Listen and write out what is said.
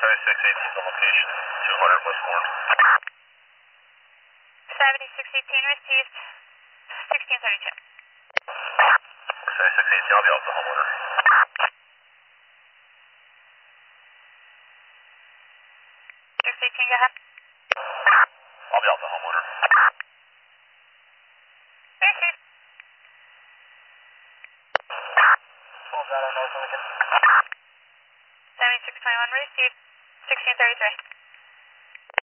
Sorry, 618 is the location. 200 Westbourne. 7618 received. 1632. Sorry, 618, I'll be off the homeowner. 618, go ahead. I'll be off the homeowner. Received. 12 Data North Lincoln. 7621 received. 1633.